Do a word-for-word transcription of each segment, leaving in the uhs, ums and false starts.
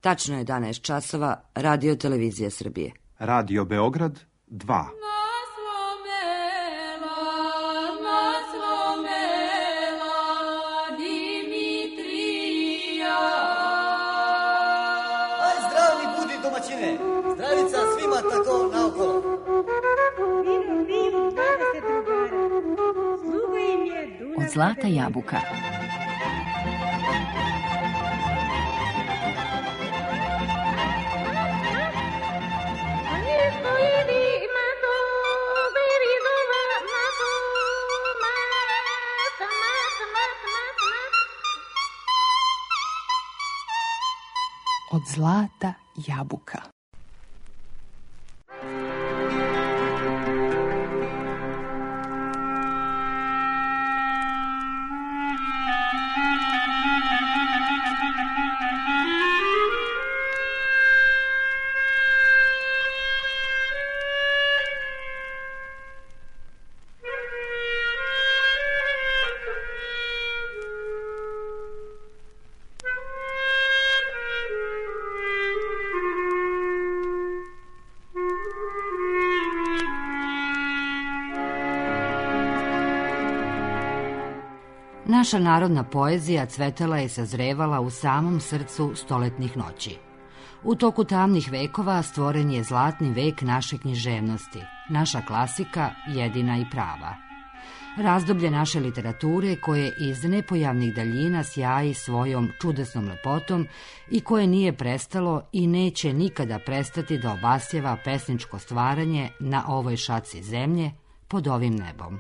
Tačno je jedanaest časova, Radio Televizija Srbije. Radio Beograd dva. Zdravica svima tako naokolo. Vidim, vidim, zdravo se drugara. Sluga im je Dunav. Od zlata jabuka. Od zlata jabuka. Naša narodna poezija cvetala je i sazrevala u samom srcu stoletnih noći. U toku tamnih vekova stvoren je zlatni vek naše književnosti, naša klasika jedina i prava. Razdoblje naše literature koje iz nepojavnih daljina sjaji svojom čudesnom lepotom i koje nije prestalo i neće nikada prestati da obasjeva pesničko stvaranje na ovoj šaci zemlje pod ovim nebom.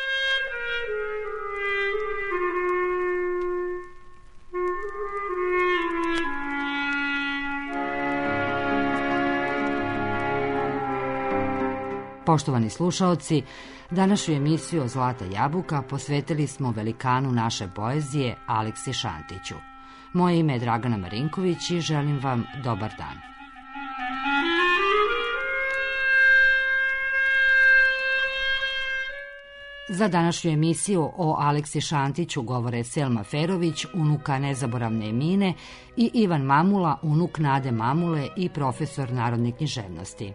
Poštovani slušaoci, današnju emisiju o Zlata jabuka posvetili smo velikanu naše poezije Aleksi Šantiću. Moje ime je Dragana Marinković i želim vam dobar dan. Za današnju emisiju o Aleksi Šantiću govore Selma Ferović, unuka nezaboravne Emine, i Ivan Mamula, unuk Nade Mamule i profesor narodne književnosti.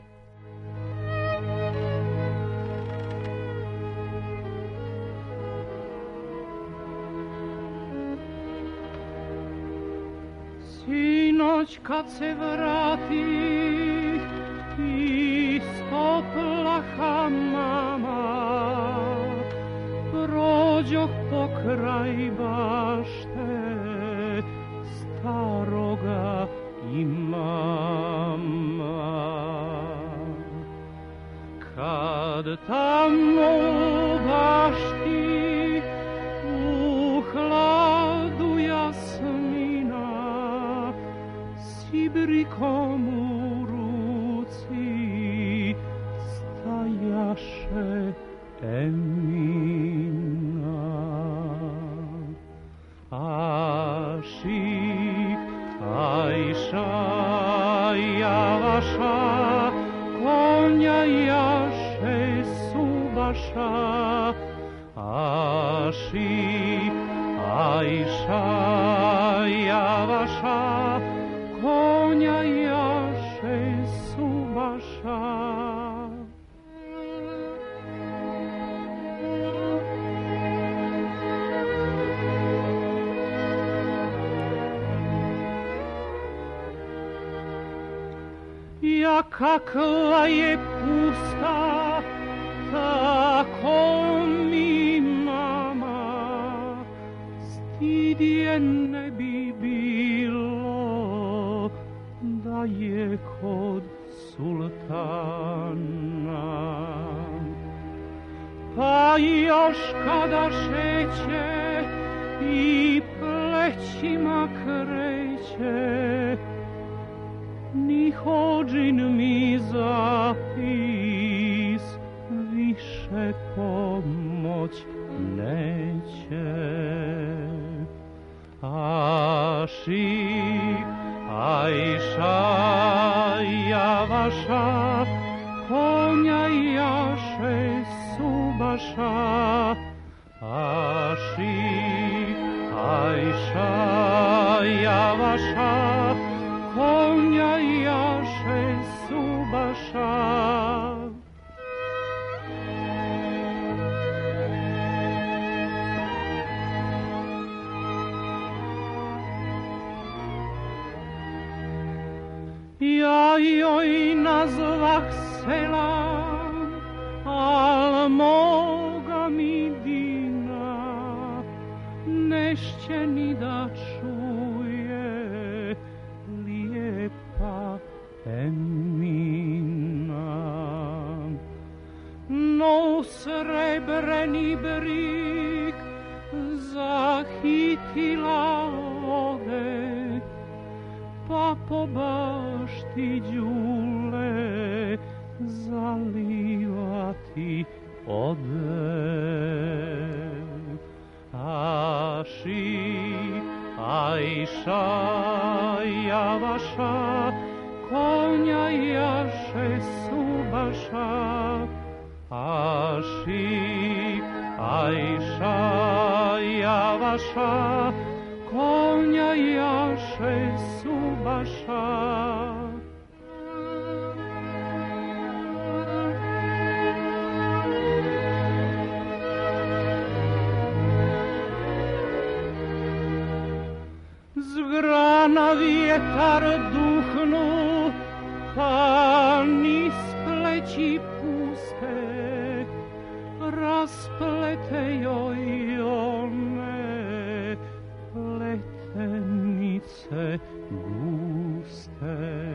Sinoć kad se vrati isto plaha mama, prođoh pokraj bašte staroga imama. Kad tamo u bašti u hladu jasmina sibrikom u ruci stajaše Emina. Ašik, Ajša, Javaša, konja jaše Subaša. Ašik, Ajša, Javaša, konja jaše Subaša. Ja kakva je pusta, tako mi mama, stid je ne bi bilo da je kod sultana. Pa još kada šeće i plećima kreće, ni hodžin mi zapis više pomoć neće. Ašik, Ajša, Javaša, konja jaše Subaša. Ašik, Ajša, Javaša, konja Ja joj nazvah sela, al moga mi dina nešće ni da čuje lijepa Emina. No srebreni brik zahitila ode, pa po bašti đule zalivati ode. Aši, Ajša, Javaša, konja jaše Subaša. Aši, Ajša, Javaša, konja jaše Subaša. Zgrana vjetar duhnu, pa niz pleći puste, rasplete joj one pletenice guste.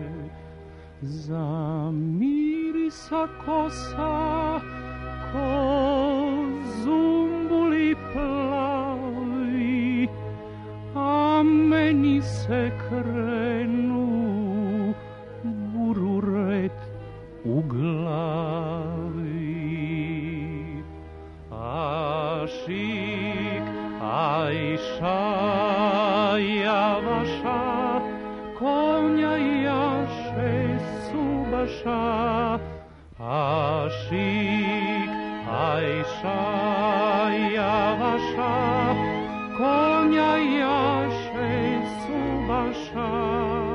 Zamirisa kosa ko zumbuli plavi, a meni se krenu bururet u glavi. Ašik, Ajša, Javaša, konja jaše Subaša. Ašik, Ajša, Javaša, konja jaše Subaša.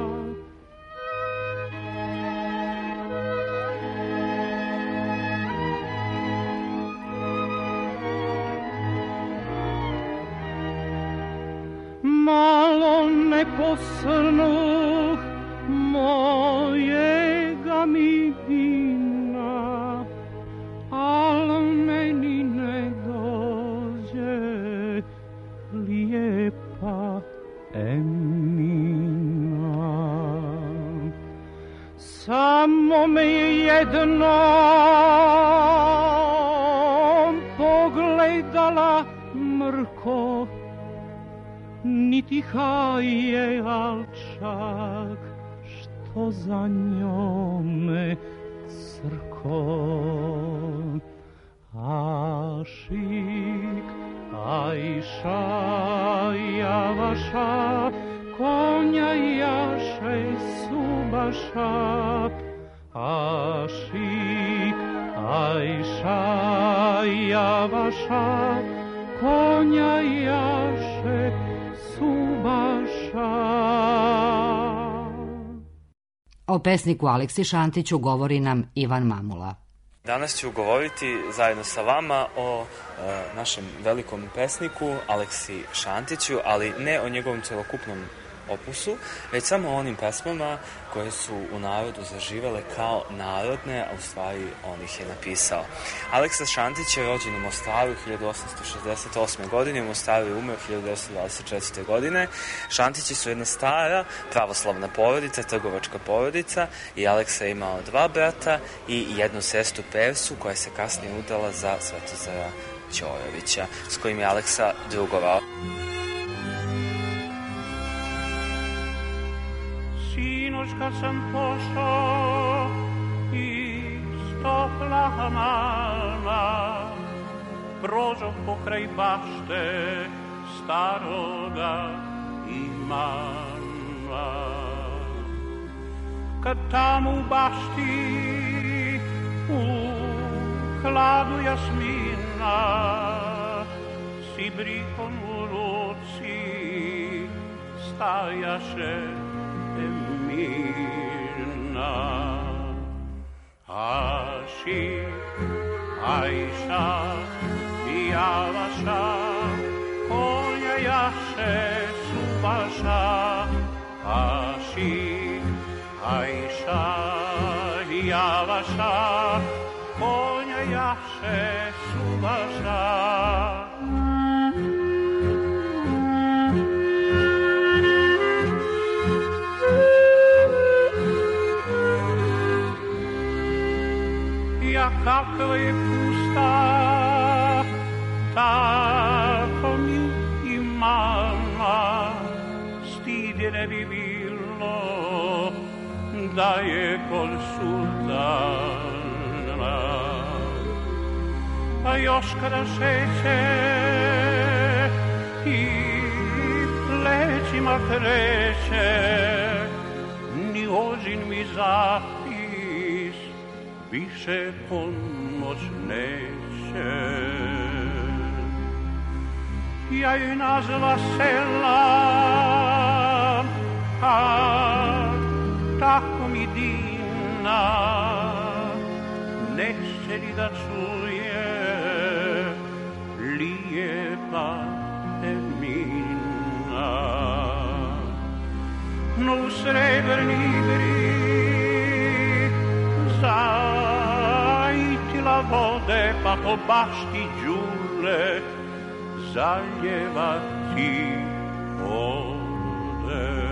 Malo ne posrnuh mojega mi vina, al meni ne dođe lijepa Emina. Samo me je jednom pogledala mrko, niti haje alčak što za njome crko. Ašik, Ajša, Javaša, konja jaše Subaša. Ašik, Ajša, Javaša, konja jaše Subaša. O pesniku Aleksi Šantiću govori nam Ivan Mamula. Danas ću govoriti zajedno sa vama o e, našem velikom pesniku Aleksi Šantiću, ali ne o njegovom celokupnom opusu, već samo o onim pesmama koje su u narodu zaživele kao narodne, a u stvari on ih je napisao. Aleksa Šantić je rođen u Mostaru hiljadu osamsto šezdeset osme. godine, u Mostaru je umro hiljadu devetsto dvadeset četvrte. godine. Šantići su jedna stara pravoslavna porodica, trgovačka porodica, i Aleksa je imao dva brata i jednu sestru Persu koja se kasnije udala za Svetozara Ćorovića, s kojim je Aleksa drugovao. Sinoć kad sam pošao iz topla mala, prođoh pokraj bašte staroga imala. Kad tamo u bašti u hladu jasmina s ibrikon u ruci stajaše Emina. Ašik, Ajša i Javaša, konja jaše Subaša. Ašik, Ajša i Javaša, konja jaše suvaša. Ja kakva je pusta, tako mi i mama, stid je ne bi bilo da je kod sultana. A još kada šeće i plećima kreće, ni ožin mi zapis više pomoć neće. Ja joj nazva sela, a tako mi divna, neće li da čuje lijepa Emina. No u srebrni brig zajtila vode, pa po bašti đule zaljevati ode.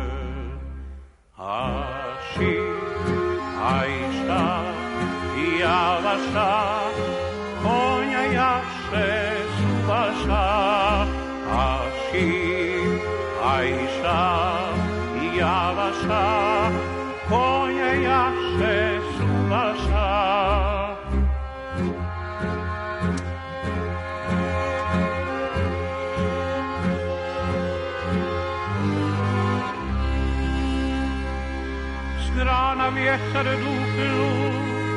Aši, Ajša i Javaša, konja jaše suvaša. Aši, Ajša i Javaša, konja jaše suvaša. Strana vjetar duplu,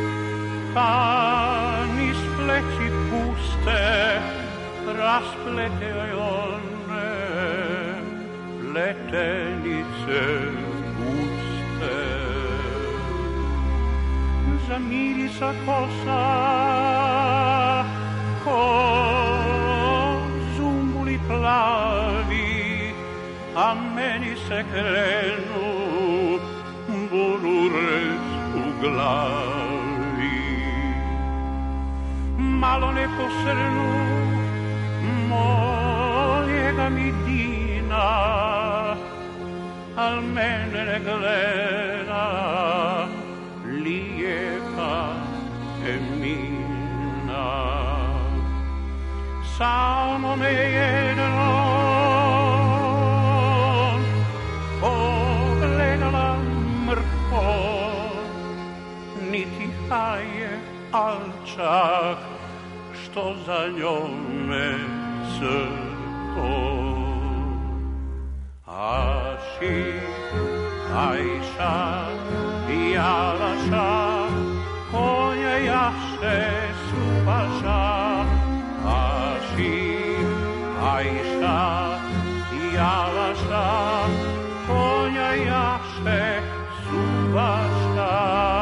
pa niz pleći puste, rasplete joj one pletenice guste. Zamirisa kosa, ko zumbuli plavi, a meni se krenu bururec u glavi. Malo ne posrnu mojega mi dina, al mene ne gleda lijepa Emina. Samo me jedno pogledala mrtvo, niti haje, al čak što za njome crko. Aši, Ajša i Javaša, konja jaše suvaša. Aši, Ajša i Javaša, konja jaše suvaša.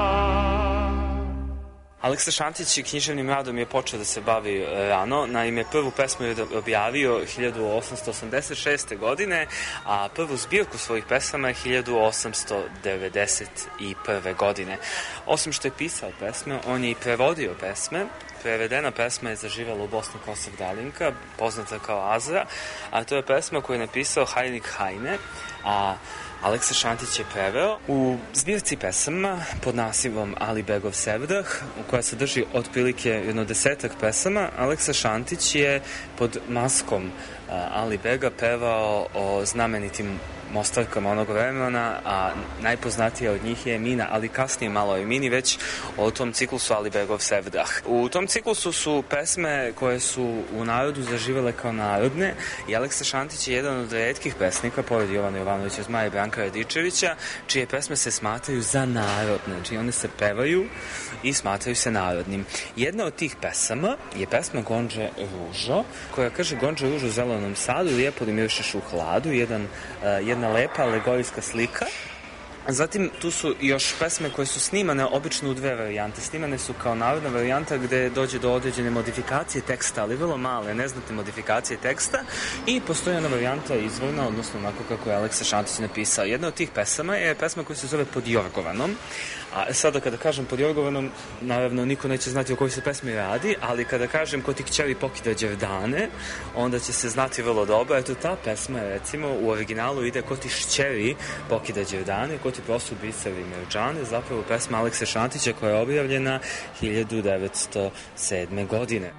Aleksa Šantić književnim radom je počeo da se bavi rano. Naime, prvu pesmu je objavio hiljadu osamsto osamdeset šeste. godine, a prvu zbirku svojih pesama je hiljadu osamsto devedeset prve. godine. Osim što je pisao pesme, on je i prevodio pesme. Prevedena pesma je zaživela u Bosni Kosov Dalinka, poznata kao Azra, a to je pesma koju je napisao Hajnik Hajne, a Aleksa Šantić je preveo u zbirci pesama pod nazivom Ali Begov Sevdah, u koja sadrži otprilike jedno desetak pesama. Aleksa Šantić je pod maskom Ali Bega pevao o znamenitim mostarkama onog vremena, a najpoznatija od njih je Emina, ali kasnije malo o Emini, već o tom ciklusu Ali Begov Sevdah. U tom ciklusu su pesme koje su u narodu zaživele kao narodne i Aleksa Šantić je jedan od retkih pesnika, pored Jovana Jovanovića Zmaja i Branka Radičevića, čije pesme se smatraju za narodne, znači one se pevaju i smatraju se narodnim. Jedna od tih pesama je pesma Gondže Ružo, koja kaže: Gondže Ružo u zelenom sadu, lijepo li mirišeš u hladu, jedan, uh, jedna lepa alegorijska slika Zatim, tu su još pesme koje su snimane obično u dve varijante. Snimane su kao narodna varijanta gde dođe do određene modifikacije teksta, ali vrlo male, neznatne modifikacije teksta, i postoji ona varijanta izvorna, odnosno onako kako je Aleksa Šantić napisao. Jedna od tih pesama je pesma koja se zove Pod Jorgovanom. A sada kada kažem Pod Jorgovanom, naravno niko neće znati o kojoj se pesmi radi, ali kada kažem Ko ti kćeri pokida đevdane, onda će se znati vrlo dobro. Eto, ta pesma, recimo, u originalu ide Ko ti šćeri pokida đevdane, ko ti prosu bisevi merđane, zapravo pesma Alekse Šantića koja je objavljena hiljadu devetsto sedme. godine.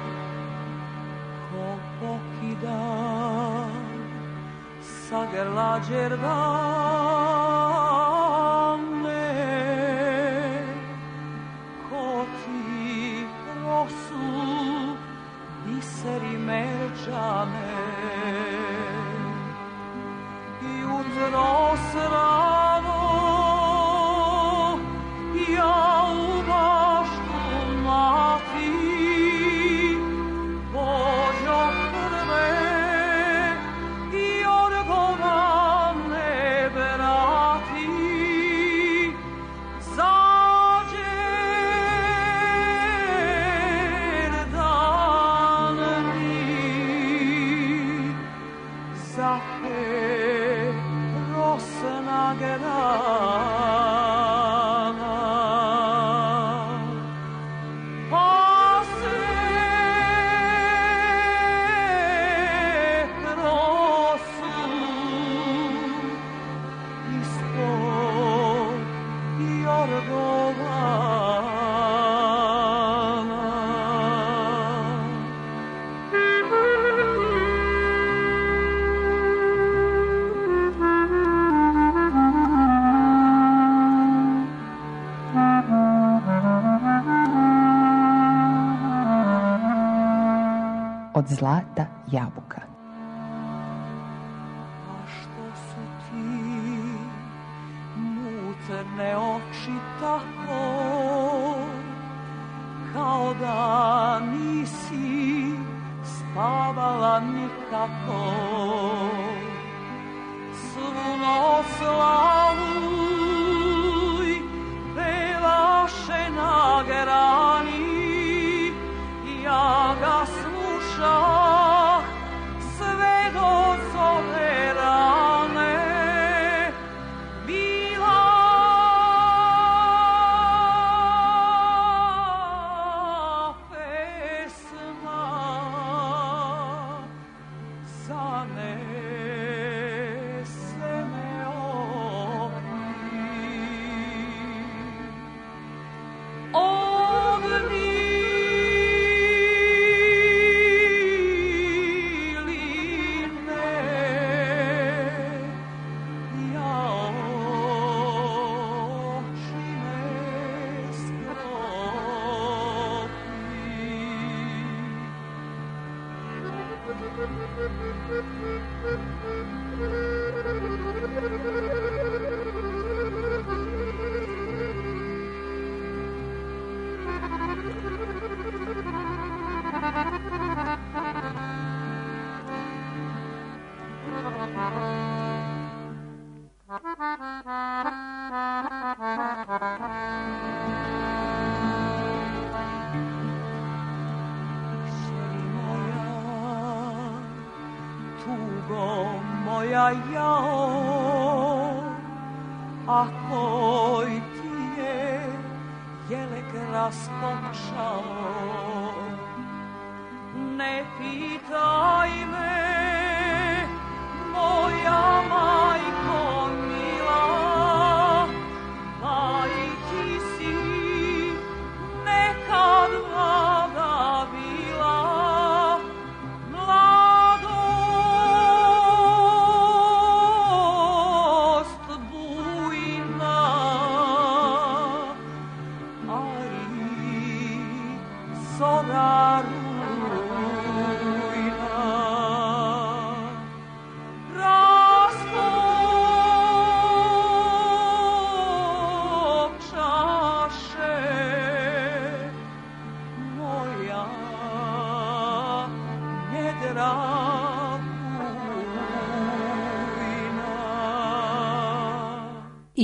Ko pokida sa grla đevdane, ko ti prosu biseri merđane, jutro srano ja u baštu mati pođo prve i Jorgovane brati, zađe dan mi zahe rosna grana, pa se prosu ispod Jorgovana. Od zlata jabuka. A što su ti mutne oči tako, kao da nisi spavala nikako, svu noć slavuj pevaše na grani, ja ga slušah sve do zore rane, bila pesma zanese me ogni, ogni moja jao, a koj ti je jelek raspočao, ne pitaj me, moja majko mila, pa i ti si nekad mlada bila, mladost bujna, a i zora rujna. Raspod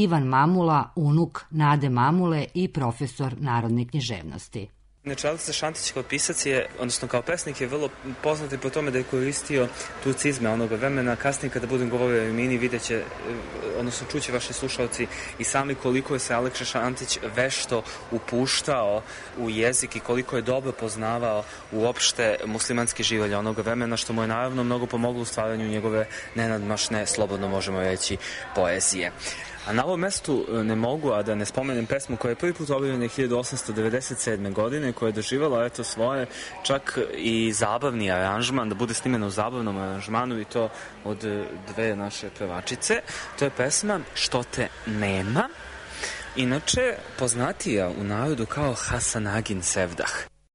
Ivan Mamula, unuk Nade Mamule i profesor narodne književnosti. Inače, Aleksa Šantić kao pisac je, odnosno kao pesnik je vrlo poznat i po tome da je koristio turcizme onoga vremena. Kasnije kada budem govorio o Emini vidjet će, odnosno čuće vaši slušalci i sami koliko je se Aleksa Šantić vešto upuštao u jezik i koliko je dobro poznavao uopšte muslimanski živalj onoga vremena, što mu je naravno mnogo pomoglo u stvaranju njegove nenadmašne, slobodno možemo reći, poezije. A na ovom mestu ne mogu, a da ne spomenem pesmu koja je prvi put objavljena hiljadu osamsto devedeset sedme. godine, koja je doživala eto svoje čak i zabavni aranžman, da bude snimena u zabavnom aranžmanu i to od dve naše pevačice. To je pesma Što te nema, inače poznatija u narodu kao Hasan Agin Sevdah.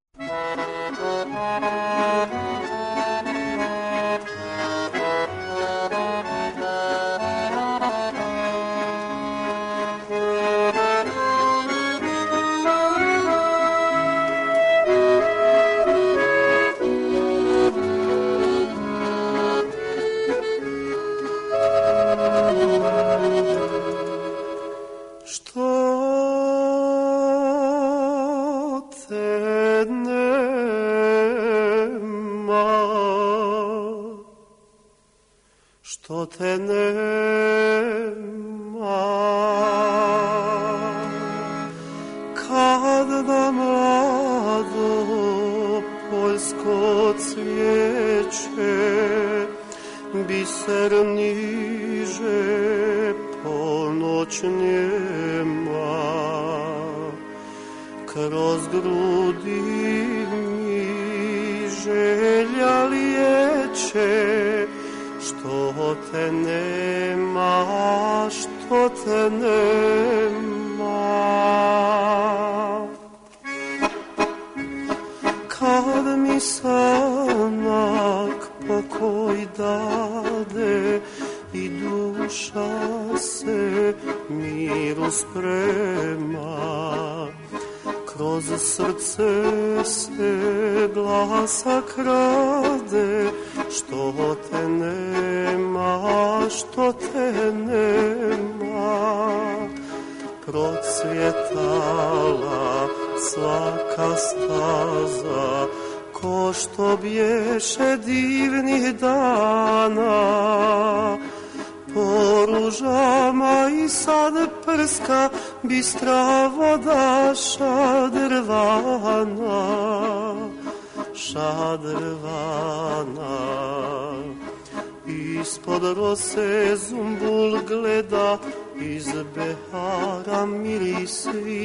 Što te nema, kad da mlado poljsko cvijeće biser niže ponoć njema, kroz grudi mi želja lijeće. Što te nema, što te nema, kad mi sanak pokoj dade i duša se miru sprema, kroz srce se glasa krade. Što te nema, što te nema, procvjetala svaka staza, ko što bješe divnih dana, po ružama i sad prska bistra voda šadrvana, šadrvana. Ispod rose zumbul gleda, iz behara miris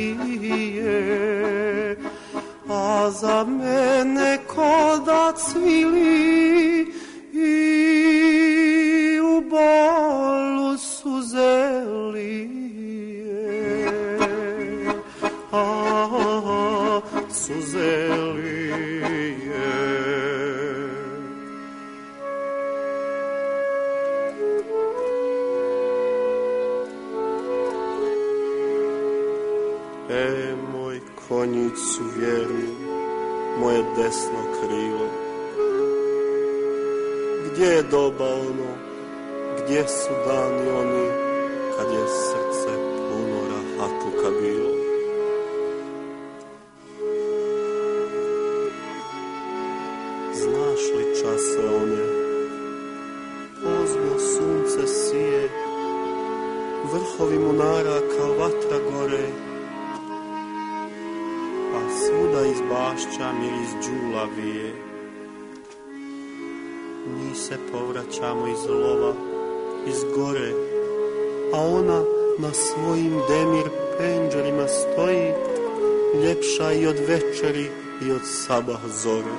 vije, a za mene ko da cvili i u bolu suze lije, a suze lije. E, moj konjicu vjerni, moje desno krilo, gdje je doba ono, gdje su dani oni, kad je srce puno rahatluka bilo? Znaš li čase one, pozno sunce sije, vrhovi munara kao vatra gore, a svuda iz bašća miris đula vije. Mi se povraćamo iz lova, iz gore, a ona na svojim demir penđerima stoji, ljepša i od večeri i od sabah zore.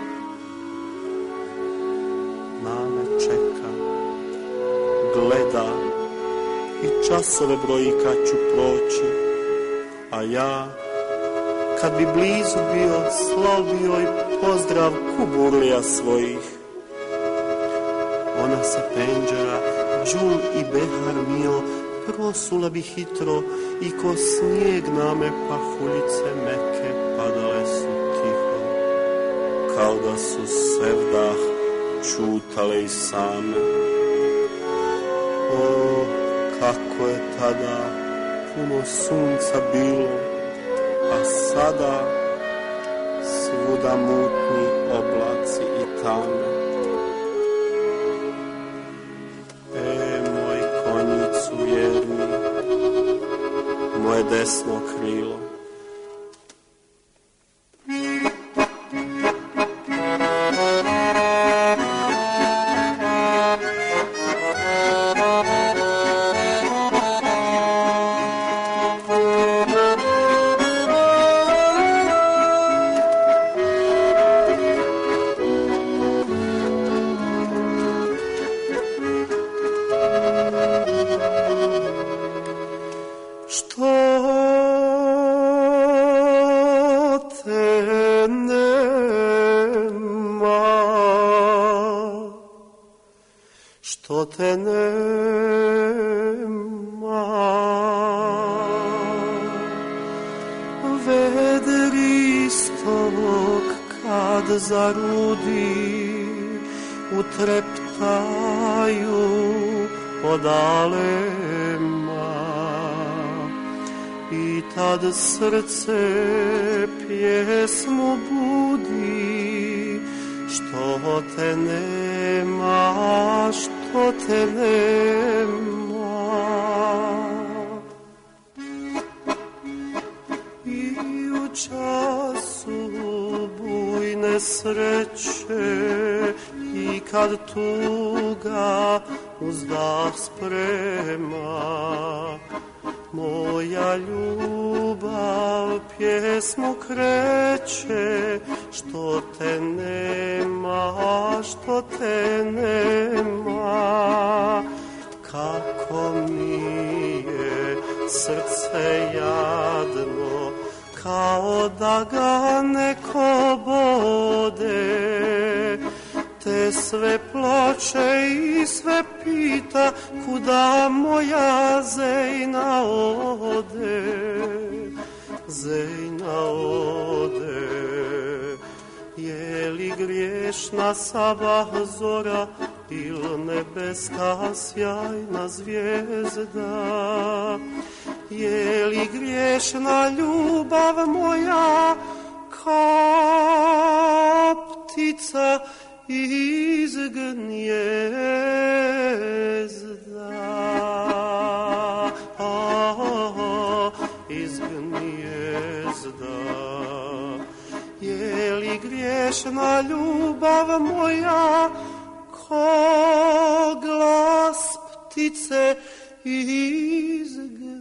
Name čeka, gleda i časove broji kad ću proći, a ja, kad bi blizu bio, slao bi joj pozdrav kuburlija svojih. Ona sa penđera, đul i behar mio, prosula bi hitro i ko snijeg na me pahuljice meke padale su tiho, kao da su sevdah čutale i same. O, kako je tada puno sunca bilo, a sada svuda mutni oblaci i tame. E, moj konjicu vjerni, moje desno krilo. Zarudi, utreptaju odalema i tad srce pjesmu budi, što te nema, što te nema. I u času bujne sreće i kad tuga uzdah sprema, moja ljubav pjesmu kreće, što te nema, što te nema. Kako mi je srce jadno, kao da ga neko bode, te sve plače i sve pita, kuda moja Zejna ode, Zejna ode. Je li griješna sabah zora il nebeska sjajna zvijezda? Je li griješna ljubav moja kao ptica iz gnijezda? Ah, iz gnijezda. Je li griješna ljubav moja ko glas ptice iz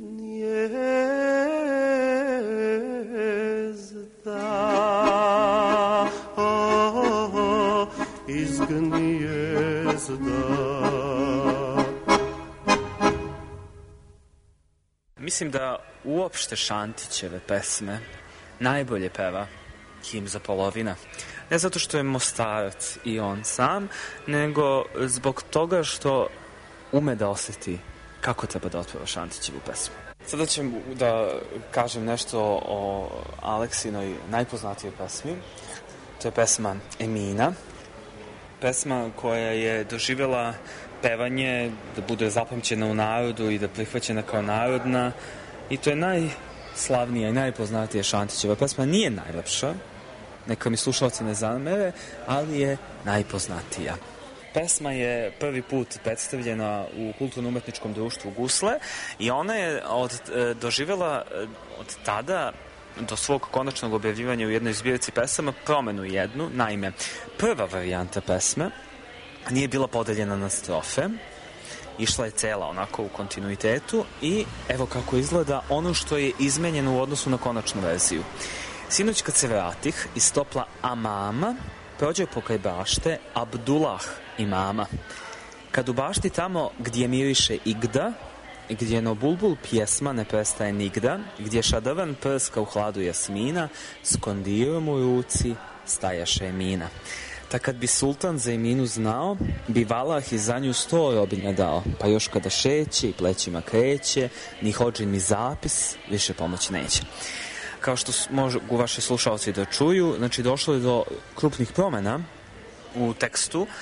gnijezda? Oh, iz gnijezda. Mislim da uopšte Šantićeve pesme najbolje peva Kimza Polovina. Ne zato što je Mostarac i on sam, nego zbog toga što ume da osjeti kako treba da otpeva Šantićevu pesmu. Sada ću da kažem nešto o Aleksinoj najpoznatijoj pesmi. To je pesma Emina. Pesma koja je doživjela pevanje da bude zapamćena u narodu i da prihvaćena kao narodna. I to je najslavnija i najpoznatija Šantićeva pesma. Nije najlepša, neka mi slušalci ne zamere, ali je najpoznatija. Pesma je prvi put predstavljena u kulturno-umetničkom društvu Gusle i ona je od, doživjela od tada do svog konačnog objavljivanja u jednoj zbirci pesama promenu jednu. Naime, prva varijanta pesme nije bila podeljena na strofe, išla je cela onako u kontinuitetu i evo kako izgleda ono što je izmenjeno u odnosu na konačnu verziju. Sinoć kad se vratih iz topla Amama, prođe pokraj bašte Abdullah imama. Kad u bašti tamo gdje miriše igda, gdje no bulbul pjesma ne prestaje nigda, gdje šadavan prska u hladu jasmina, s kondirom u ruci stajaše Emina. Ta kad bi sultan za Eminu znao, bi Valah i za nju sto robinja dao, pa još kada šeće i plećima kreće, ni hođin ni zapis više pomoći neće. Kao što mogu vaši slušalci da čuju, znači došlo je do krupnih promjena u tekstu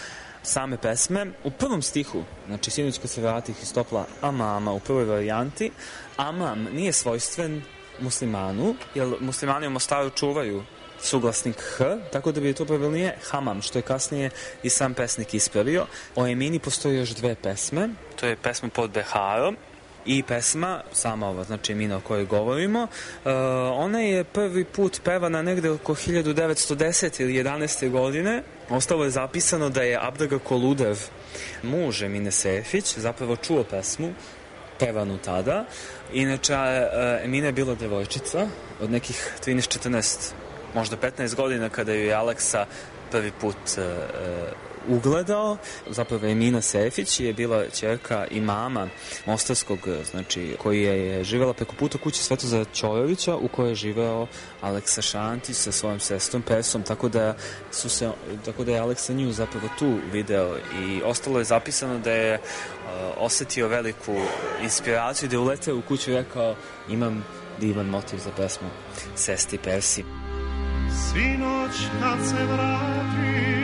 same pesme. U prvom stihu, znači sinoć kad se vratih iz topla amama, u prvoj varijanti, amam nije svojstven muslimanu, jer muslimani u Mostaru čuvaju suglasnik h, tako da bi je to pravilnije hamam, što je kasnije i sam pesnik ispravio. O Emini postoji još dve pesme, to je pesma pod Beharom i pesma, sama ova, znači Emina o kojoj govorimo, uh, ona je prvi put pevana negde oko hiljadu devetsto desete ili jedanaeste godine. Ostalo je zapisano da je Abdaga Koludev, muž Emine Sefić, zapravo čuo pesmu, pevanu tada. Inače, Emina je bila devojčica od nekih trinaest četrnaest, možda petnaest godina kada ju je Aleksa prvi put uh, ugledao. Zapravo Emina Sefić je bila ćerka imama mostarskog, znači, koji je živela preko puta kuće Svetozara Ćorovića, u kojoj je živeo Aleksa Šantić sa svojom sestrom Persom, tako da su se, tako da je Aleksa nju zapravo tu video i ostalo je zapisano da je uh, osetio veliku inspiraciju, da je uleteo u kuću i rekao imam divan motiv za pesmu sesti Persi. Sinoć kad se vrati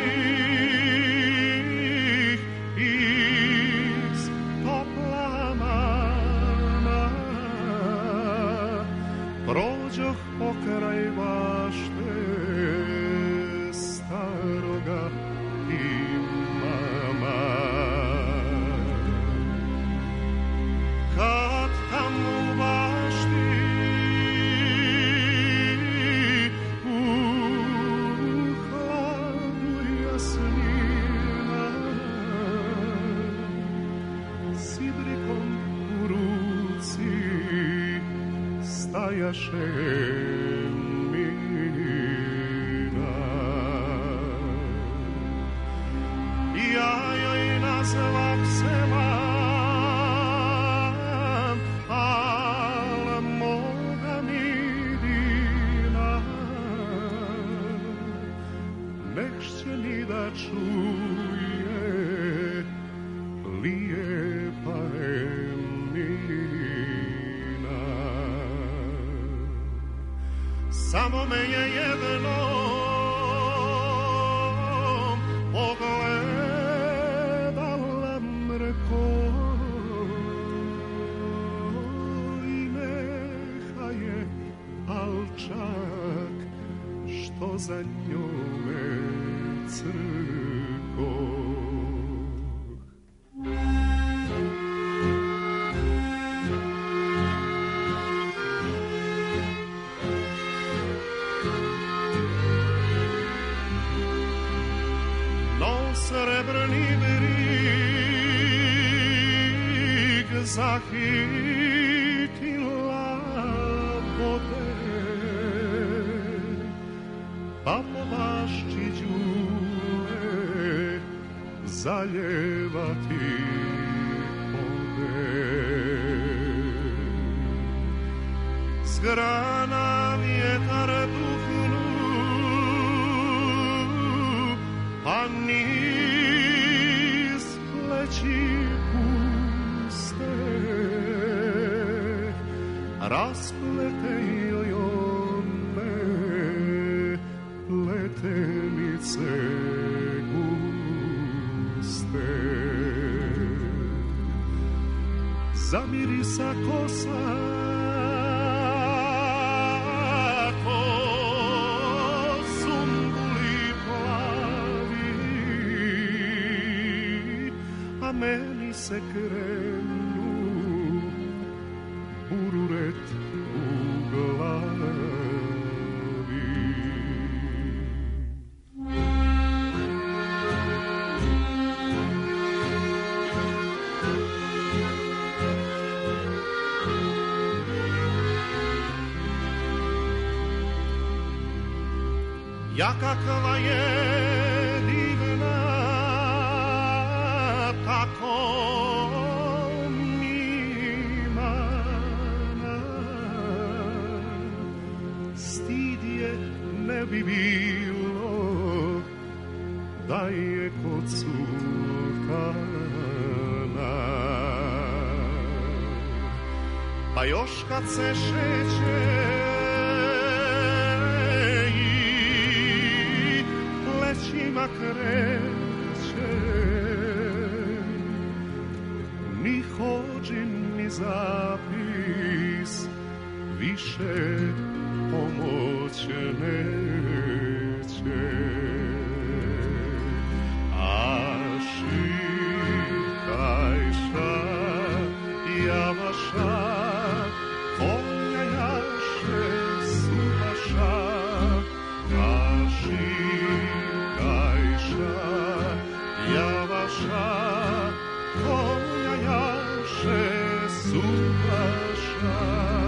iz topla mana, prođoh pokraj bašte staroga imama. Kad tamo u bašti stajaše Mina, ja joj nazvah selam, al moga mi dina, nešće ni da čuje lijepa Emina. Samo me je jednom pogledala mreko i neha je, al čak što za njome crko. Srebrni brig zahitila vode, pa po bašči đule zaljevati ode. S grana vjetar duhnu, pa niz pleći puste rasplete joj one letenice guste. Zamirisa kosa ko sumbuli plavi, a meni se krenu bururet u glavi. Ja kakva je divna, tako mimana, stid je ne bi bilo da je kod sultana. Pa još kad se šeće plećima kreće, ni hođin ni zapis više pomoć neće. A šikajša javaša konja jaše suvaša. A šikajša javaša konja jaše suvaša.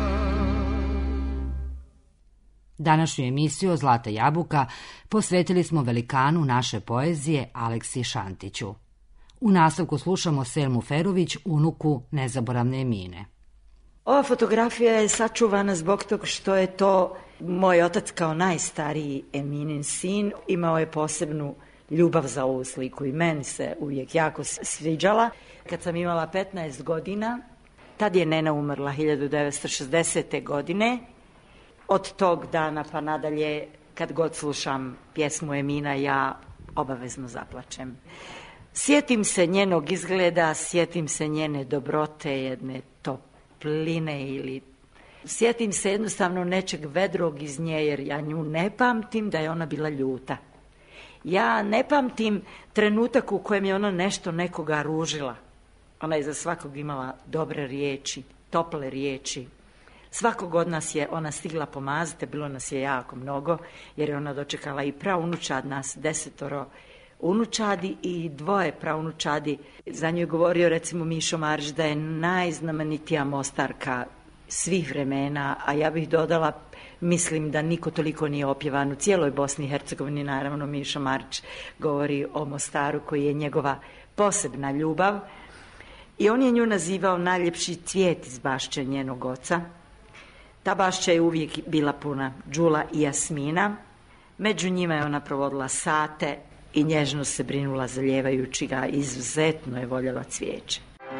Današnju emisiju Zlata jabuka posvetili smo velikanu naše poezije Aleksi Šantiću. U nastavku slušamo Selmu Ferović, unuku nezaboravne Emine. Ova fotografija je sačuvana zbog toga što je to moj otac kao najstariji Eminin sin. Imao je posebnu ljubav za ovu sliku i meni se uvijek jako sviđala. Kad sam imala petnaest godina, tad je nena umrla hiljadu devetsto šezdesete. godine. Od tog dana pa nadalje, kad god slušam pjesmu Emina, ja obavezno zaplačem. Sjetim se njenog izgleda, sjetim se njene dobrote, jedne topline ili... Sjetim se jednostavno nečeg vedrog iz nje, jer ja nju ne pamtim da je ona bila ljuta. Ja ne pamtim trenutak u kojem je ona nešto nekoga ružila. Ona je za svakog imala dobre riječi, tople riječi. Svakog od nas je ona stigla pomazati, bilo nas je jako mnogo, jer je ona dočekala i praunučad, nas desetoro unučadi i dvoje praunučadi. Za nju je govorio recimo Mišo Marić da je najznamenitija Mostarka svih vremena, a ja bih dodala, mislim da niko toliko nije opjevan u cijeloj Bosni i Hercegovini. Naravno, Mišo Marić govori o Mostaru koji je njegova posebna ljubav i on je nju nazivao najljepši cvijet iz bašče njenog oca. Ta bašća je uvijek bila puna đula i jasmina. Među njima je ona provodila sate i nježno se brinula zaljevajući ga. Izuzetno je voljela cvijeće.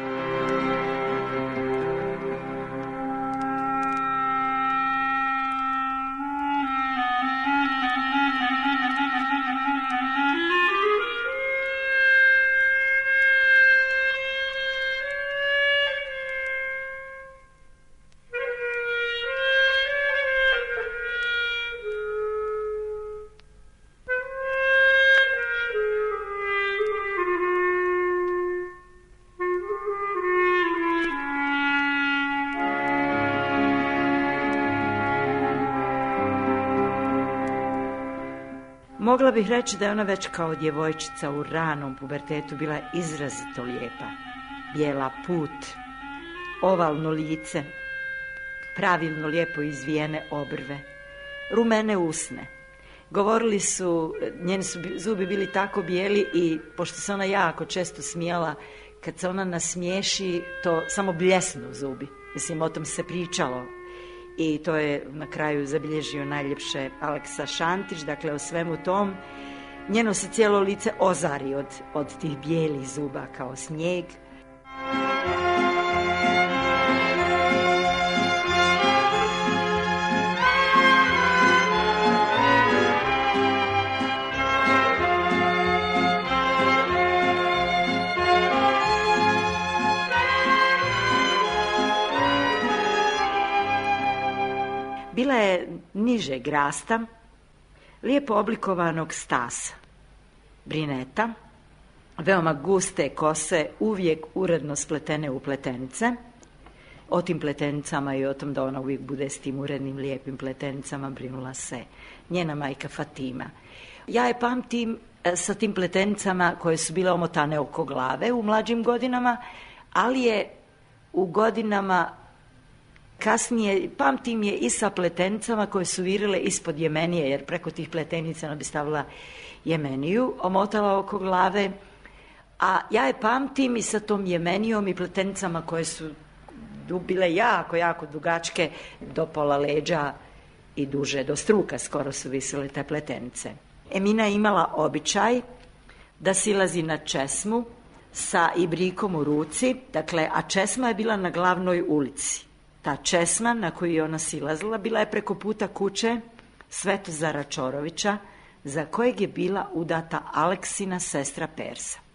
Mogla bih reći da je ona već kao djevojčica u ranom pubertetu bila izrazito lijepa. Bijela put, ovalno lice, pravilno lijepo izvijene obrve, rumene usne. Govorili su, njeni su zubi bili tako bijeli i pošto se ona jako često smijala, kad se ona nasmiješi, to samo bljesnu zubi. Mislim, o tom se pričalo. I to je na kraju zabilježio najljepše Aleksa Šantić, dakle o svemu tom. Njeno se cijelo lice ozari od, od tih bijelih zuba kao snijeg. Bila je nižeg rasta, lijepo oblikovanog stasa, brineta, veoma guste kose, uvijek uredno spletene u pletenice. O tim pletenicama i o tom da ona uvijek bude s tim urednim, lijepim pletenicama brinula se njena majka Fatima. Ja je pamtim sa tim pletenicama koje su bile omotane oko glave u mlađim godinama, ali je u godinama kasnije, pamtim je i sa pletenicama koje su virile ispod jemenije, jer preko tih pletenica ona bi stavila jemeniju, omotala oko glave, a ja je pamtim i sa tom jemenijom i pletenicama koje su bile jako, jako dugačke, do pola leđa i duže, do struka skoro su visile te pletenice. Emina je imala običaj da silazi na česmu sa ibrikom u ruci, dakle, a česma je bila na glavnoj ulici. Ta česma na koju je ona silazila bila je preko puta kuće Svetozara Čorovića, za kojeg je bila udata Aleksina sestra Persa.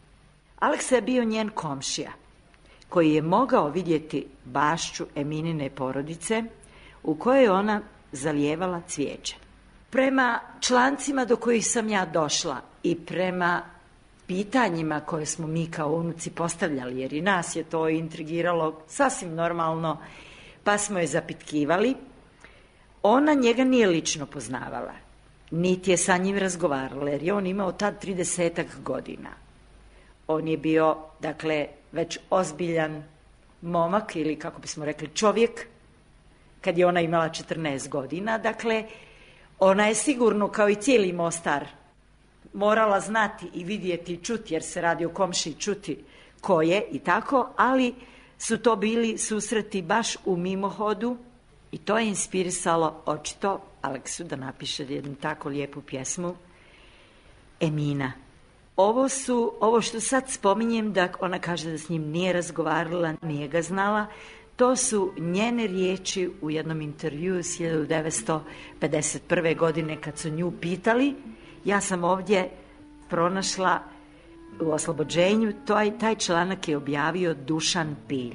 Aleksa je bio njen komšija, koji je mogao vidjeti bašću Eminine porodice u kojoj je ona zalijevala cvijeće. Prema člancima do kojih sam ja došla i prema pitanjima koje smo mi kao unuci postavljali, jer i nas je to intrigiralo sasvim normalno, pa smo je zapitkivali, ona njega nije lično poznavala, niti je sa njim razgovarala, jer je on imao tad tridesetak godina. On je bio, dakle, već ozbiljan momak, ili kako bismo rekli čovjek, kad je ona imala četrnaest godina. Dakle, ona je sigurno, kao i cijeli Mostar, morala znati i vidjeti i čuti, jer se radi o komšiji, čuti ko je i tako, ali su to bili susreti baš u mimohodu i to je inspirisalo očito Aleksu da napiše jednu tako lijepu pjesmu Emina. Ovo su, ovo što sad spominjem, da ona kaže da s njim nije razgovarala, nije ga znala, to su njene riječi u jednom intervjuu iz hiljadu devetsto pedeset prve. godine kad su nju pitali. Ja sam ovdje pronašla u Oslobođenju, taj, taj članak je objavio Dušan Pilj.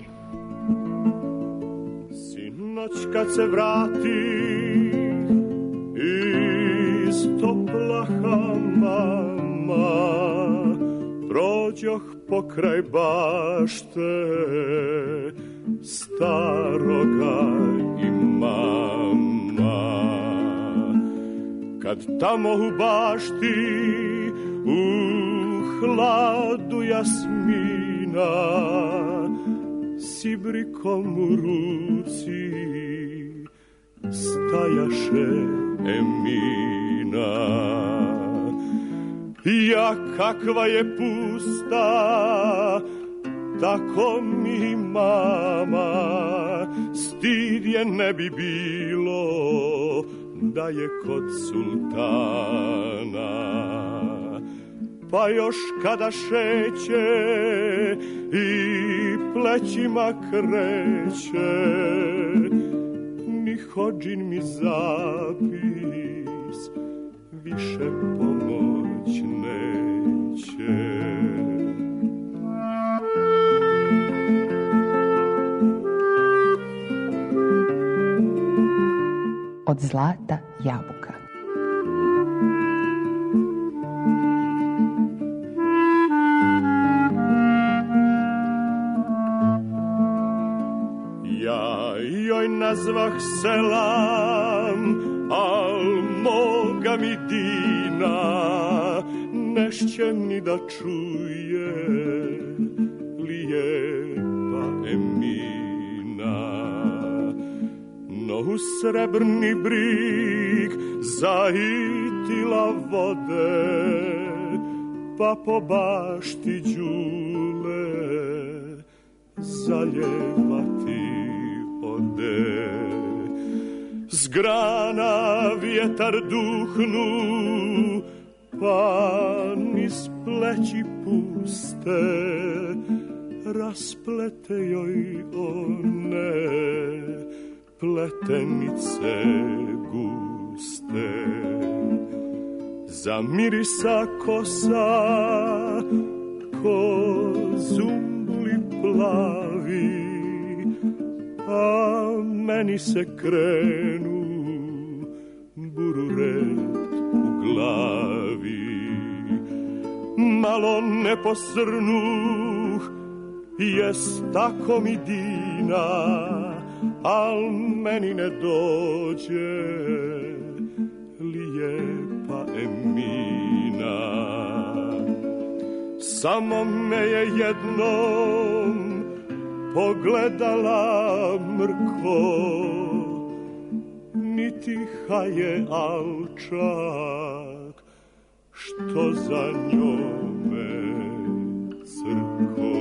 Sinoć kad se vrati iz topla hamama, prođoh pokraj bašte staroga imama. Kad tamo u bašti u hladu jasmina sibrikom u ruci stajaše Emina. Ja kakva je pusta, tako mi mama, stid je ne bi bilo da je kod sultana. Pa još kada šeće i plećima kreće, ni hodžin mi zapis više pomoć neće. Od zlata jabuka. Ja joj nazvah selam, al moga mi Dina nešće ni da čuje lijepa Emina. No u srebrni brig zahitila vode, pa po bašti đule zaljevati ode. S grana vjetar duhnu, pa niz pleći puste rasplete joj one pletenice guste. Zamirisa kosa ko zumbuli plavi, a meni se krenu bururet u glavi. Malo ne posrnuh, jes tako mi Dina, al meni ne dođe lijepa Emina. Samo me je jednom pogledala mrko, niti haje alčak što za njome crko.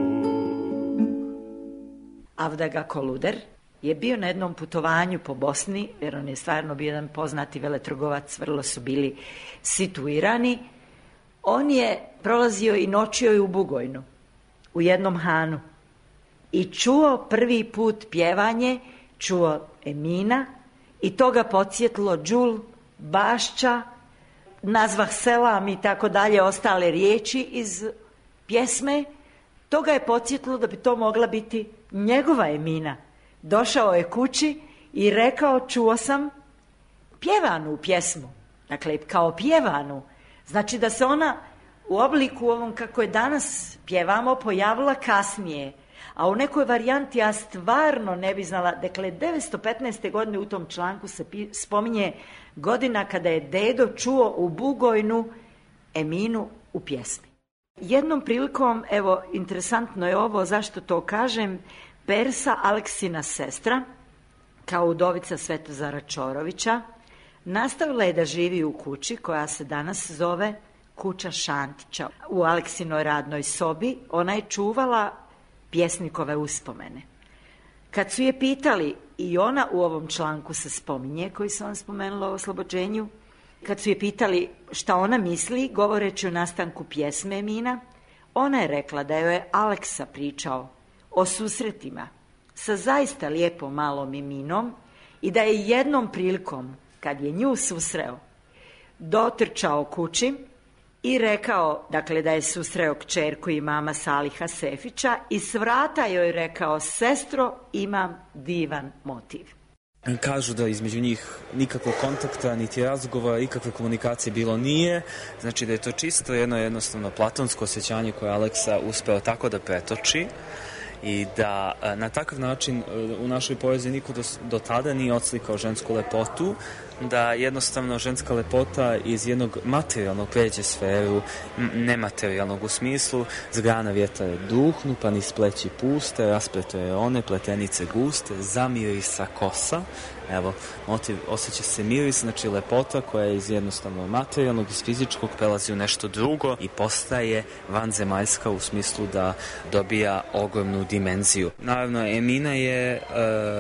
Avdaga Koluder je bio na jednom putovanju po Bosni, jer on je stvarno bio jedan poznati veletrgovac, vrlo su bili situirani. On je prolazio i noćio je u Bugojnu, u jednom hanu, i čuo prvi put pjevanje, čuo Emina, i to ga podsjetilo džul, bašća, nazvah selam i tako dalje, ostale riječi iz pjesme, to ga je podsjetilo da bi to mogla biti njegova Emina. Došao je kući i rekao, čuo sam pjevanu pjesmu. Dakle, kao pjevanu. Znači da se ona u obliku ovom kako je danas pjevamo pojavila kasnije. A u nekoj varijanti ja stvarno ne bi znala. Dakle, devetsto petnaeste. godine u tom članku se spominje godina kada je dedo čuo u Bugojnu Eminu u pjesmi. Jednom prilikom, evo, interesantno je ovo, zašto to kažem, Persa, Aleksina sestra, kao udovica Svetozara Čorovića, nastavila je da živi u kući koja se danas zove kuća Šantića. U Aleksinoj radnoj sobi ona je čuvala pjesnikove uspomene. Kad su je pitali, i ona u ovom članku se spominje, koji sam vam spomenula o oslobođenju, kad su je pitali šta ona misli, govoreći o nastanku pjesme Emina, ona je rekla da joj je Aleksa pričao o susretima sa zaista lijepom malom Eminom i da je jednom prilikom, kad je nju susreo, dotrčao kući i rekao, dakle, da je susreo kćerku i mama Saliha Sefića i s vrata joj rekao, sestro, imam divan motiv. Kažu da između njih nikakvog kontakta, niti razgovora, ikakve komunikacije bilo nije. Znači da je to čisto jedno jednostavno platonsko osjećanje koje Aleksa uspeo tako da pretoči i da na takav način u našoj poeziji niko do, do tada nije odslikao žensku lepotu, da jednostavno ženska lepota iz jednog materijalnog pređe sferu nematerijalnog u smislu zgrana vjetra je duhnu, pa niz pleći puste, raspleto je one, pletenice guste, zamirisa kosa. Evo, motiv, osjeća se miris, znači lepota koja je iz jednostavno materijalnog, iz fizičkog prelazi u nešto drugo i postaje vanzemaljska u smislu da dobija ogromnu dimenziju. Naravno, Emina je e,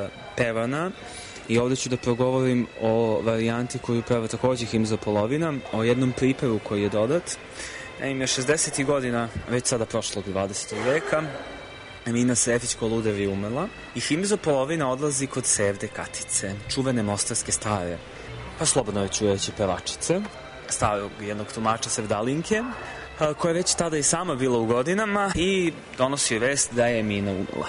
pevana i ovdje ću da progovorim o varijanti koju peva također Himzo Polovina, o jednom pripevu koji je dodat. Naime, šezdesetih godina, već sada prošlog dvadesetog veka, Emina Sefić Koluder je umrla i Himzo Polovina odlazi kod Sevde Katice, čuvene mostarske stare, pa slobodno reću reći pevačice, starog jednog tumača Sevdalinke, koja je već tada i sama bila u godinama i donosi vest da je Emina umrla.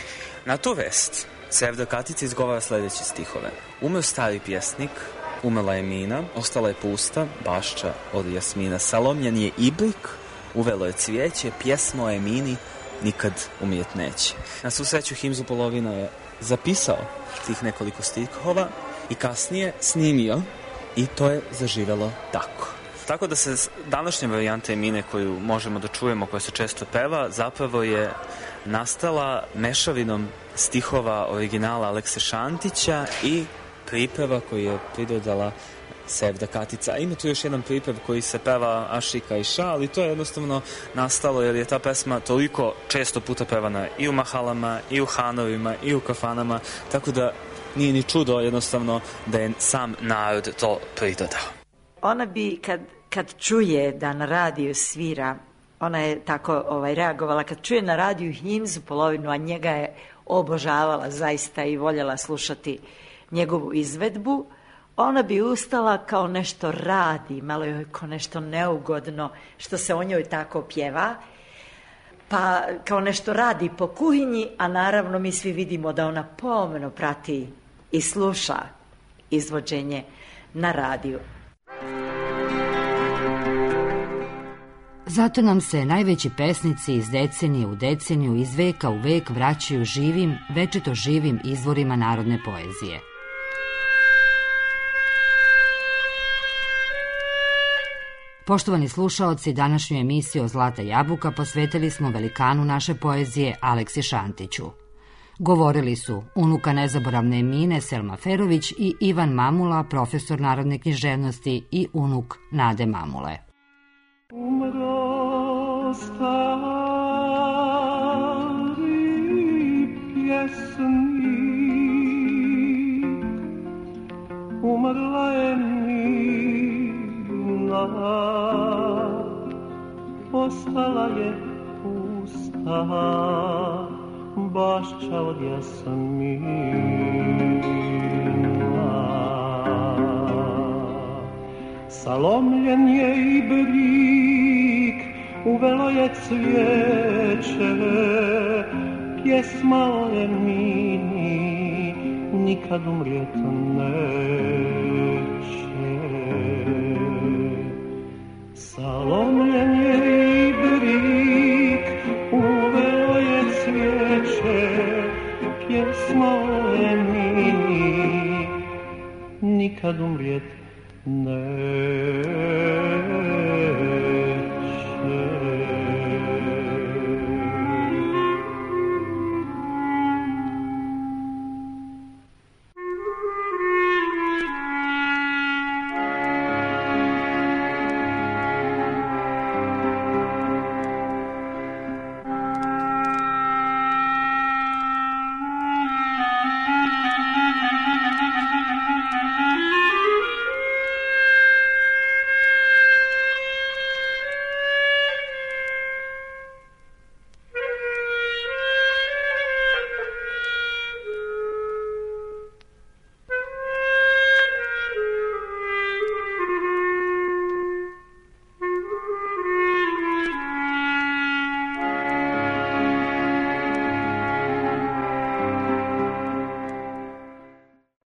Na tu vest Sevda Katica izgovara sljedeće stihove. Umr stari pjesnik, umrla je Emina, ostala je pusta, bašča od jasmina. Salomljen je ibrik, uvelo je cvijeće, pjesmo o Emini nikad umrijet neće. Na svu sreću Himzo Polovina je zapisao tih nekoliko stihova i kasnije snimio i to je zaživelo tako. Tako da se današnja varijanta Emine koju možemo da čujemo, koja se često peva, zapravo je nastala mešavinom stihova originala Alekse Šantića i pripeva koji je pridodala Sevda Katica. Ima tu još jedan pripev koji se peva Ašika i Ša, ali to je jednostavno nastalo jer je ta pesma toliko često puta pevana i u mahalama, i u hanovima, i u kafanama, tako da nije ni čudo jednostavno da je sam narod to pridodao. Ona bi, kad, kad čuje da na radiju svira, ona je tako ovaj, reagovala, kad čuje na radiju Himzu Polovinu, a njega je obožavala zaista i voljela slušati njegovu izvedbu, ona bi ustala kao nešto radi, malo joj kao nešto neugodno što se o njoj tako pjeva, pa kao nešto radi po kuhinji, a naravno mi svi vidimo da ona pomno prati i sluša izvođenje na radiju. Zato nam se najveći pesnici iz decenije u deceniju, iz veka u vek vraćaju živim, večito živim izvorima narodne poezije. Poštovani slušaoci, današnju emisiju Zlata jabuka posvetili smo velikanu naše poezije Aleksi Šantiću. Govorili su unuka nezaboravne Emine Selma Ferović i Ivan Mamula, profesor narodne književnosti i unuk Nade Mamule. Umro stari pjesnik, umrla je Emina, ostala je pusta bašča od jasmina. Salomljen je ibrik, uvelo je cvijeće, pjesma o Emini nikad umrijet neće. Salomljen je ribrik, uvelo je cvijeće, pjesma o Emini nikad umrijet neće.